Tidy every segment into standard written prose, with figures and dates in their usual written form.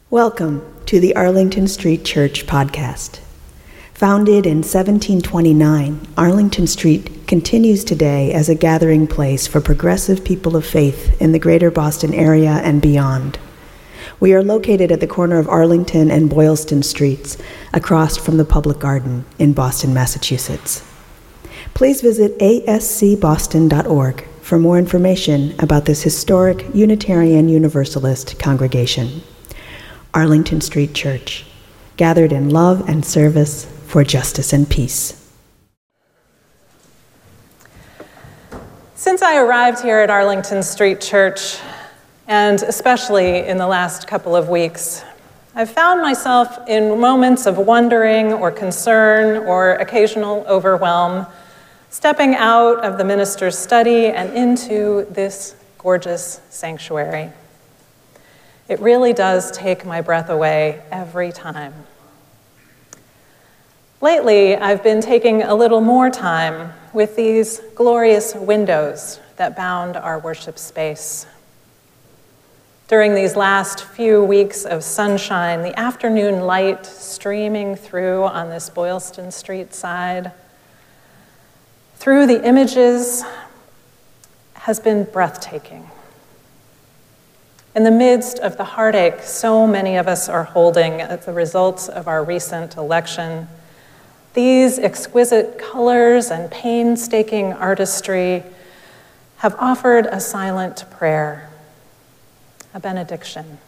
Welcome to the Arlington Street Church podcast. Founded in 1729, Arlington Street continues today as a gathering place for progressive people of faith in the greater Boston area and beyond. We are located at the corner of Arlington and Boylston Streets, across from the Public Garden in Boston, Massachusetts. Please visit ascboston.org for more information about this historic Unitarian Universalist congregation. Arlington Street Church, gathered in love and service for justice and peace. Since I arrived here at Arlington Street Church, and especially in the last couple of weeks, I've found myself in moments of wondering or concern or occasional overwhelm, stepping out of the minister's study and into this gorgeous sanctuary. It really does take my breath away every time. Lately, I've been taking a little more time with these glorious windows that bound our worship space. During these last few weeks of sunshine, the afternoon light streaming through on this Boylston Street side, through the images, has been breathtaking. In the midst of the heartache so many of us are holding as the results of our recent election, these exquisite colors and painstaking artistry have offered a silent prayer, a benediction.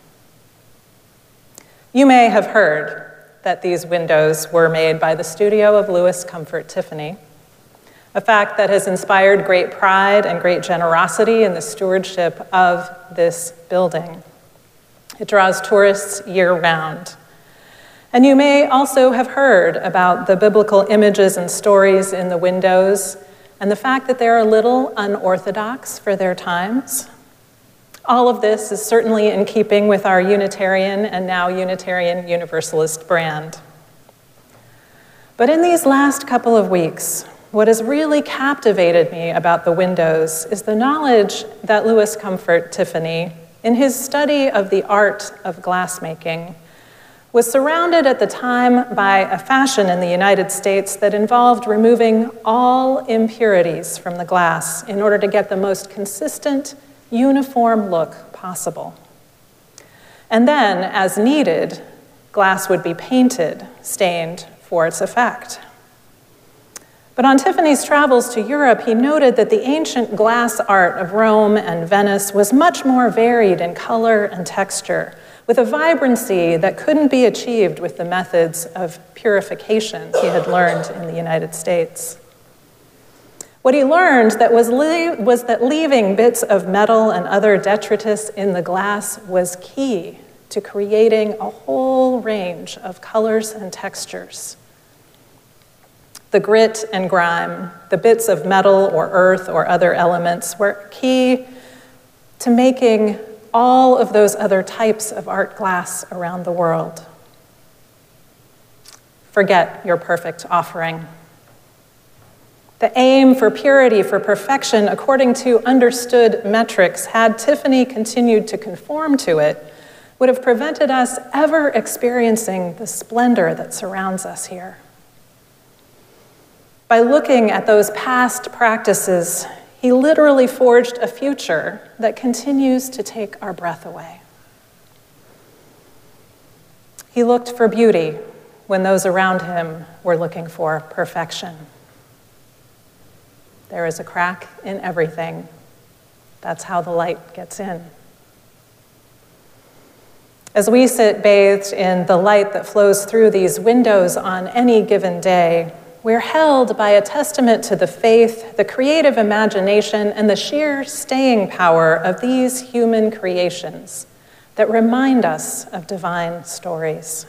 You may have heard that these windows were made by the studio of Louis Comfort Tiffany, a fact that has inspired great pride and great generosity in the stewardship of this building. It draws tourists year-round. And you may also have heard about the biblical images and stories in the windows and the fact that they're a little unorthodox for their times. All of this is certainly in keeping with our Unitarian and now Unitarian Universalist brand. But in these last couple of weeks, what has really captivated me about the windows is the knowledge that Louis Comfort Tiffany, in his study of the art of glassmaking, was surrounded at the time by a fashion in the United States that involved removing all impurities from the glass in order to get the most consistent, uniform look possible. And then, as needed, glass would be painted, stained for its effect. But on Tiffany's travels to Europe, he noted that the ancient glass art of Rome and Venice was much more varied in color and texture, with a vibrancy that couldn't be achieved with the methods of purification he had learned in the United States. What he learned was that leaving bits of metal and other detritus in the glass was key to creating a whole range of colors and textures. The grit and grime, the bits of metal or earth or other elements were key to making all of those other types of art glass around the world. Forget your perfect offering. The aim for purity, for perfection, according to understood metrics, had Tiffany continued to conform to it, would have prevented us ever experiencing the splendor that surrounds us here. By looking at those past practices, he literally forged a future that continues to take our breath away. He looked for beauty when those around him were looking for perfection. There is a crack in everything. That's how the light gets in. As we sit bathed in the light that flows through these windows on any given day, we're held by a testament to the faith, the creative imagination, and the sheer staying power of these human creations that remind us of divine stories.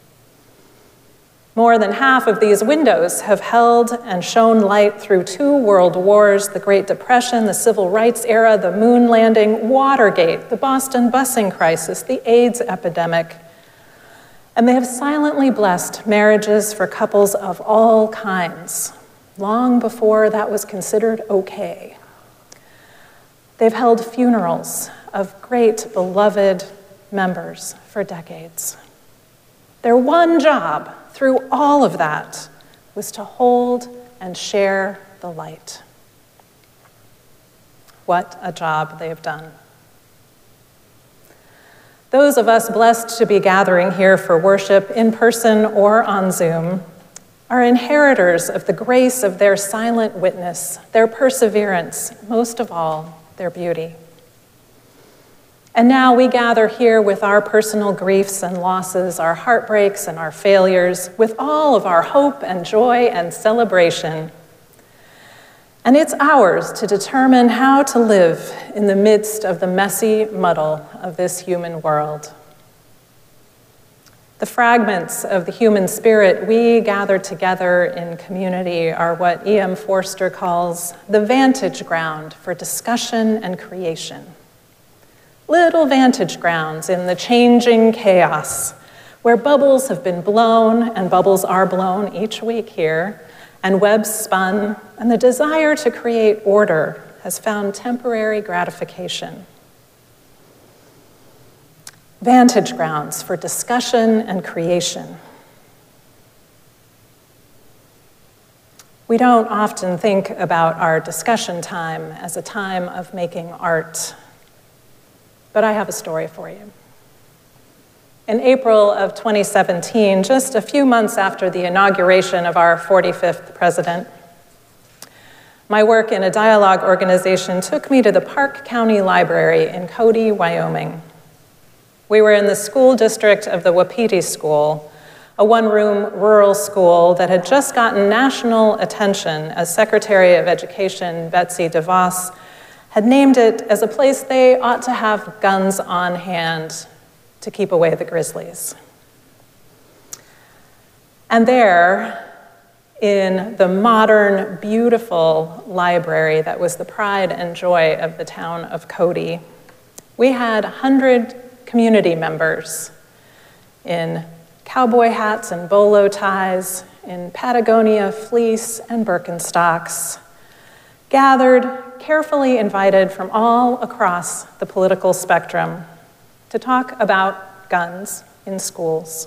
More than half of these windows have held and shown light through 2 world wars, the Great Depression, the Civil Rights era, the moon landing, Watergate, the Boston busing crisis, the AIDS epidemic. And they have silently blessed marriages for couples of all kinds, long before that was considered okay. They've held funerals of great beloved members for decades. Their one job through all of that was to hold and share the light. What a job they have done. Those of us blessed to be gathering here for worship in person or on Zoom are inheritors of the grace of their silent witness, their perseverance, most of all, their beauty. And now we gather here with our personal griefs and losses, our heartbreaks and our failures, with all of our hope and joy and celebration. And it's ours to determine how to live in the midst of the messy muddle of this human world. The fragments of the human spirit we gather together in community are what E.M. Forster calls the vantage ground for discussion and creation. Little vantage grounds in the changing chaos, where bubbles have been blown, and bubbles are blown each week here, and webs spun, and the desire to create order has found temporary gratification. Vantage grounds for discussion and creation. We don't often think about our discussion time as a time of making art, but I have a story for you. In April of 2017, just a few months after the inauguration of our 45th president, my work in a dialogue organization took me to the Park County Library in Cody, Wyoming. We were in the school district of the Wapiti School, a one-room rural school that had just gotten national attention as Secretary of Education Betsy DeVos had named it as a place they ought to have guns on hand to keep away the grizzlies. And there, in the modern, beautiful library that was the pride and joy of the town of Cody, we had 100 community members in cowboy hats and bolo ties, in Patagonia fleece and Birkenstocks, gathered, carefully invited from all across the political spectrum to talk about guns in schools.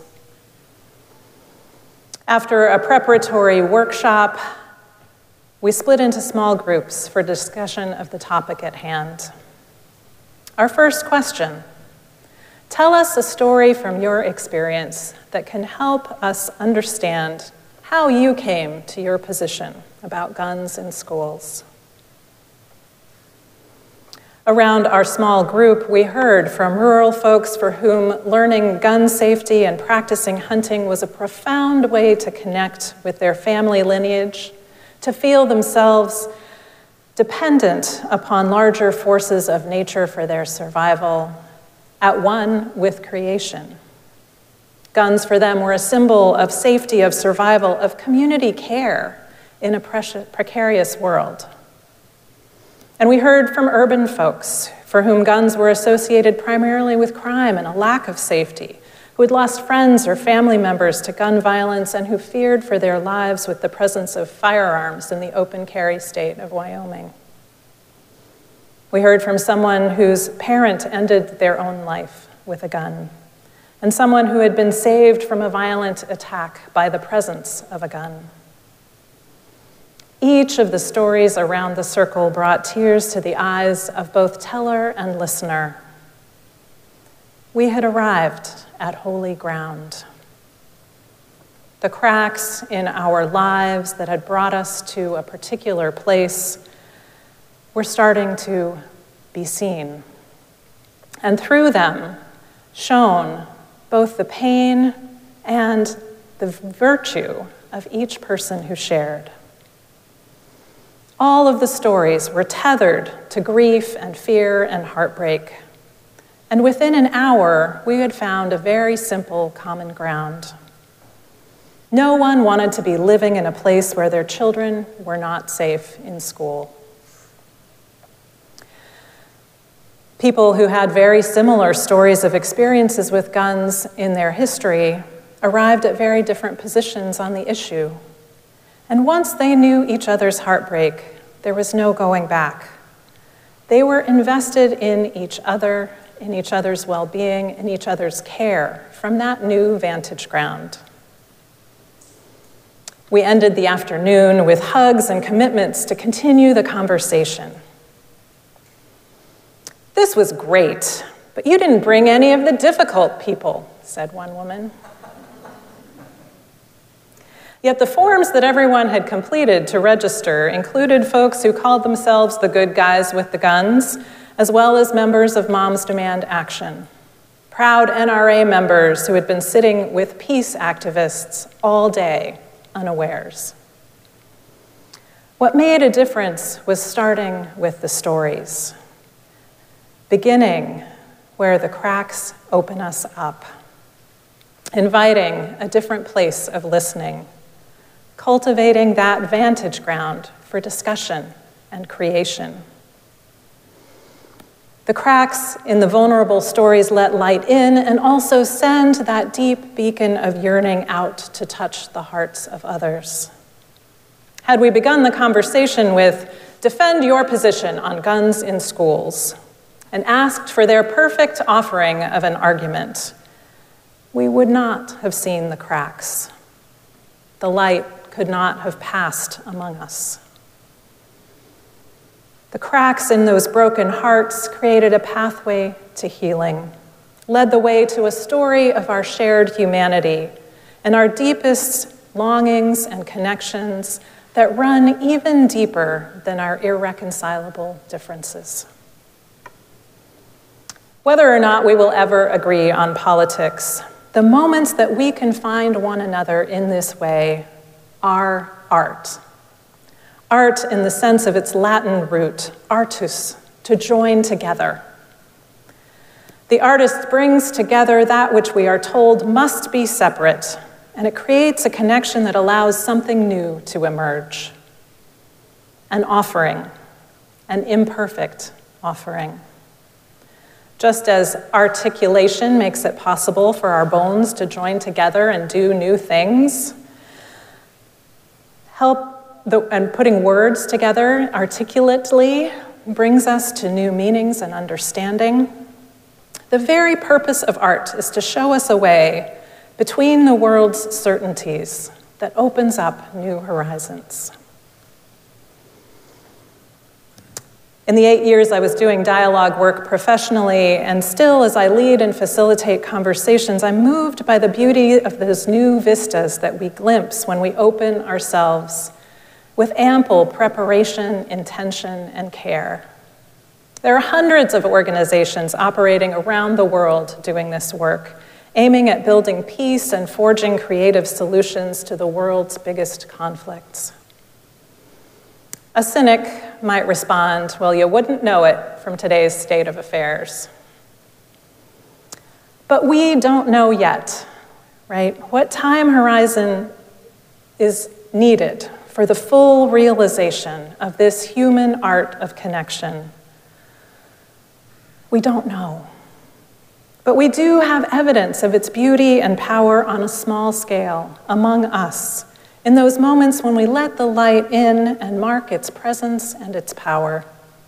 After a preparatory workshop, we split into small groups for discussion of the topic at hand. Our first question: tell us a story from your experience that can help us understand how you came to your position about guns in schools. Around our small group, we heard from rural folks for whom learning gun safety and practicing hunting was a profound way to connect with their family lineage, to feel themselves dependent upon larger forces of nature for their survival, at one with creation. Guns for them were a symbol of safety, of survival, of community care in a precarious world. And we heard from urban folks for whom guns were associated primarily with crime and a lack of safety, who had lost friends or family members to gun violence and who feared for their lives with the presence of firearms in the open carry state of Wyoming. We heard from someone whose parent ended their own life with a gun, and someone who had been saved from a violent attack by the presence of a gun. Each of the stories around the circle brought tears to the eyes of both teller and listener. We had arrived at holy ground. The cracks in our lives that had brought us to a particular place were starting to be seen. And through them shone both the pain and the virtue of each person who shared. All of the stories were tethered to grief and fear and heartbreak. And within an hour, we had found a very simple common ground. No one wanted to be living in a place where their children were not safe in school. People who had very similar stories of experiences with guns in their history arrived at very different positions on the issue. And once they knew each other's heartbreak, there was no going back. They were invested in each other in each other's well-being, in each other's care from that new vantage ground. We ended the afternoon with hugs and commitments to continue the conversation. "This was great, but you didn't bring any of the difficult people," said one woman. Yet the forms that everyone had completed to register included folks who called themselves the good guys with the guns, as well as members of Moms Demand Action, proud NRA members who had been sitting with peace activists all day, unawares. What made a difference was starting with the stories, beginning where the cracks open us up, inviting a different place of listening, cultivating that vantage ground for discussion and creation. The cracks in the vulnerable stories let light in and also send that deep beacon of yearning out to touch the hearts of others. Had we begun the conversation with, "Defend your position on guns in schools," and asked for their perfect offering of an argument, we would not have seen the cracks. The light could not have passed among us. The cracks in those broken hearts created a pathway to healing, led the way to a story of our shared humanity and our deepest longings and connections that run even deeper than our irreconcilable differences. Whether or not we will ever agree on politics, the moments that we can find one another in this way are art. Art in the sense of its Latin root, artus, to join together. The artist brings together that which we are told must be separate, and it creates a connection that allows something new to emerge. An offering, an imperfect offering. Just as articulation makes it possible for our bones to join together and do new things, and putting words together articulately brings us to new meanings and understanding. The very purpose of art is to show us a way between the world's certainties that opens up new horizons. In the 8 years I was doing dialogue work professionally, and still as I lead and facilitate conversations, I'm moved by the beauty of those new vistas that we glimpse when we open ourselves with ample preparation, intention, and care. There are hundreds of organizations operating around the world doing this work, aiming at building peace and forging creative solutions to the world's biggest conflicts. A cynic might respond, "Well, you wouldn't know it from today's state of affairs." But we don't know yet, right? What time horizon is needed for the full realization of this human art of connection? We don't know. But we do have evidence of its beauty and power on a small scale among us, in those moments when we let the light in and mark its presence and its power.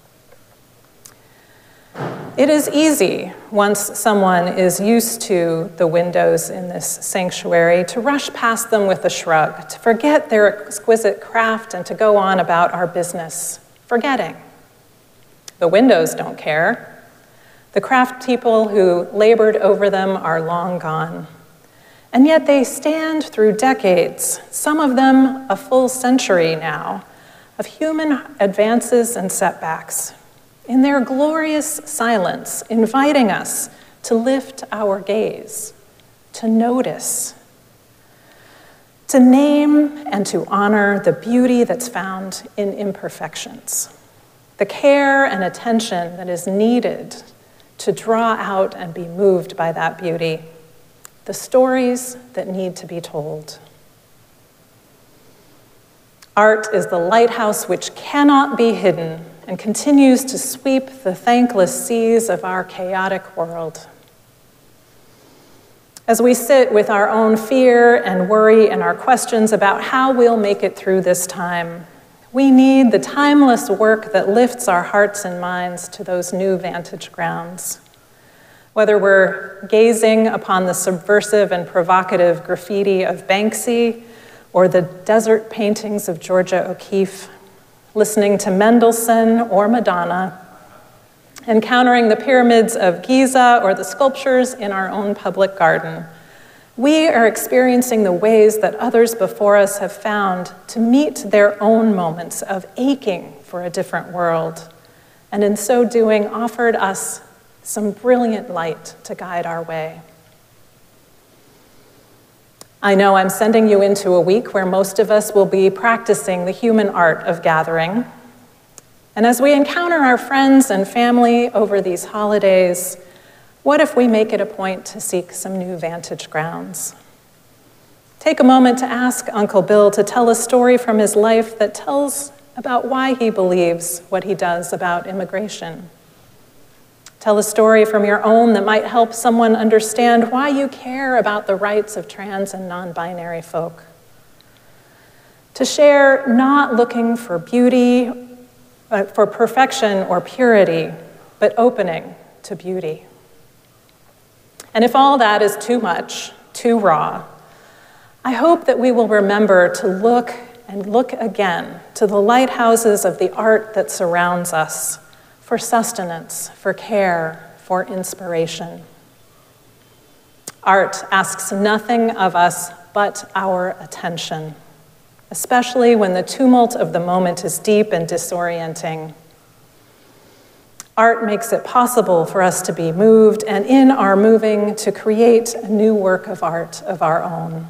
It is easy, once someone is used to the windows in this sanctuary, to rush past them with a shrug, to forget their exquisite craft and to go on about our business, forgetting. The windows don't care. The craft people who labored over them are long gone. And yet they stand through decades, some of them a full century now, of human advances and setbacks, in their glorious silence, inviting us to lift our gaze, to notice, to name and to honor the beauty that's found in imperfections, the care and attention that is needed to draw out and be moved by that beauty, the stories that need to be told. Art is the lighthouse which cannot be hidden and continues to sweep the thankless seas of our chaotic world. As we sit with our own fear and worry and our questions about how we'll make it through this time, we need the timeless work that lifts our hearts and minds to those new vantage grounds. Whether we're gazing upon the subversive and provocative graffiti of Banksy or the desert paintings of Georgia O'Keeffe, listening to Mendelssohn or Madonna, encountering the pyramids of Giza or the sculptures in our own public garden, we are experiencing the ways that others before us have found to meet their own moments of aching for a different world, and in so doing offered us some brilliant light to guide our way. I know I'm sending you into a week where most of us will be practicing the human art of gathering. And as we encounter our friends and family over these holidays, what if we make it a point to seek some new vantage grounds? Take a moment to ask Uncle Bill to tell a story from his life that tells about why he believes what he does about immigration. Tell a story from your own that might help someone understand why you care about the rights of trans and non-binary folk. To share not looking for beauty, for perfection or purity, but opening to beauty. And if all that is too much, too raw, I hope that we will remember to look and look again to the lighthouses of the art that surrounds us for sustenance, for care, for inspiration. Art asks nothing of us but our attention, especially when the tumult of the moment is deep and disorienting. Art makes it possible for us to be moved, and in our moving, to create a new work of art of our own.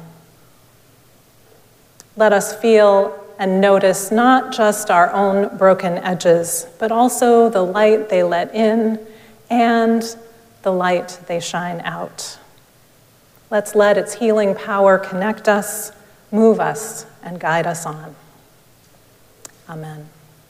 Let us feel and notice not just our own broken edges, but also the light they let in and the light they shine out. Let's let its healing power connect us, move us, and guide us on. Amen.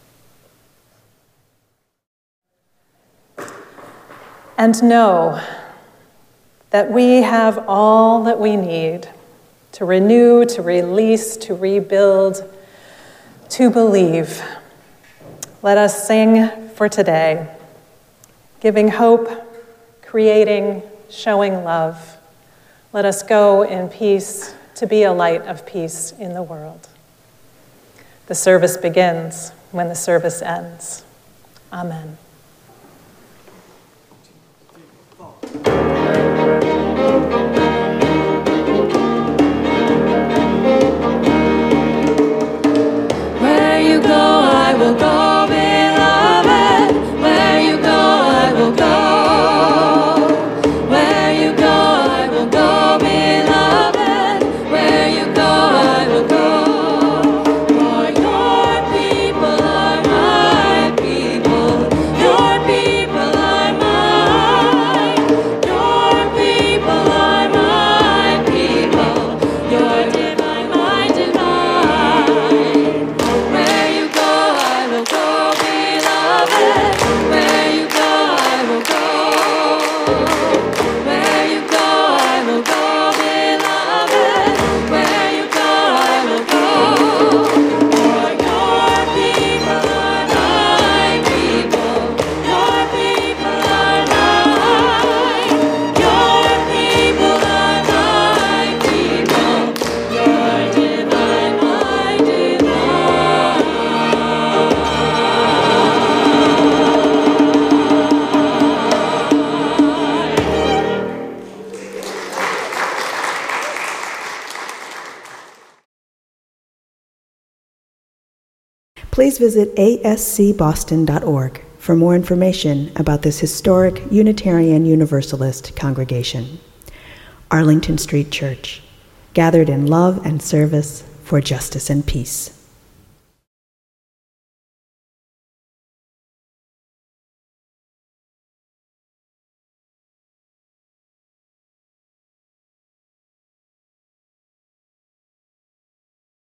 And know that we have all that we need to renew, to release, to rebuild, to believe. Let us sing for today, giving hope, creating, showing love. Let us go in peace to be a light of peace in the world. The service begins when the service ends. Amen. Where you go, I will go, beloved. Where you go, I will go. Where you go, I will go, beloved. Where you go, I will go. For your people are my people. Your people are mine. Your people are my people. Your divine, my divine. Where you go, I will go, beloved. Where you go, I will go. Where you go, I will go, beloved. Where you go, I will go. For your people are my people. Your people are mine. Your people are my people. Your divine, my divine. Please visit ascboston.org for more information about this historic Unitarian Universalist congregation. Arlington Street Church, gathered in love and service for justice and peace.